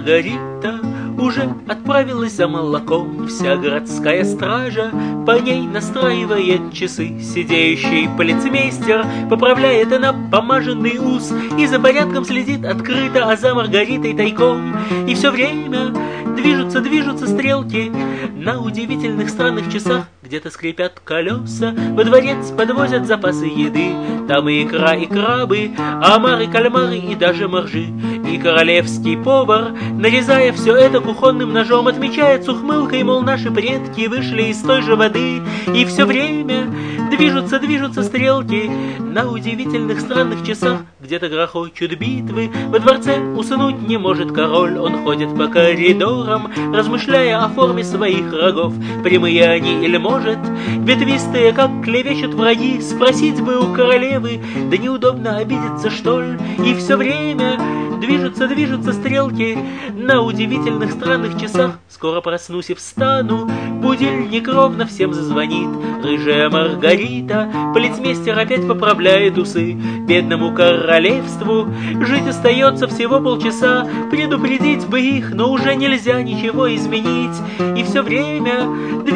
Маргарита уже отправилась за молоком. Вся городская стража по ней настраивает часы. Сидящий полицмейстер поправляет и напомаженный ус и за порядком следит открыто, а за Маргаритой тайком. И все время движутся стрелки на удивительных странных часах. Где-то скрипят колеса, во дворец подвозят запасы еды. Там и икра, и крабы, омары, кальмары и даже моржи. И королевский повар, нарезая все это кухонным ножом, отмечает с ухмылкой, мол, наши предки вышли из той же воды. И все время движутся стрелки на удивительных странных часах. Где-то грохочут битвы, во дворце уснуть не может король. Он ходит по коридорам, размышляя о форме своих рогов. Прямые они или, может, ветвистые, как клевещут враги. Спросить бы у королевы, да неудобно обидеться, что ли. И все время движутся стрелки на удивительных странных часах. Скоро проснусь и встану, будильник ровно всем зазвонит. Рыжая Маргарита, полицмейстер опять поправляет усы. Бедному королевству жить остается всего полчаса. Предупредить бы их, но уже нельзя ничего изменить. И все время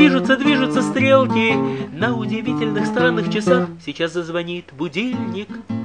движутся стрелки на удивительных странных часах. Сейчас зазвонит будильник.